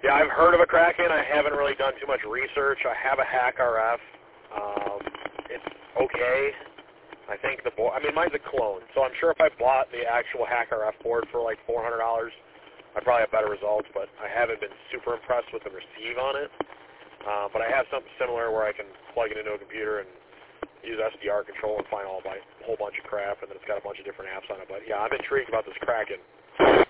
Yeah, I've heard of a Kraken. I haven't really done too much research. I have a Hack RF. It's okay. I think the board, I mean, mine's a clone, so I'm sure if I bought the actual Hack RF board for like $400, I'd probably have better results, but I haven't been super impressed with the receive on it. But I have something similar where I can plug it into a computer and use SDR control and find a whole bunch of crap, and then it's got a bunch of different apps on it. But yeah, I'm intrigued about this Kraken.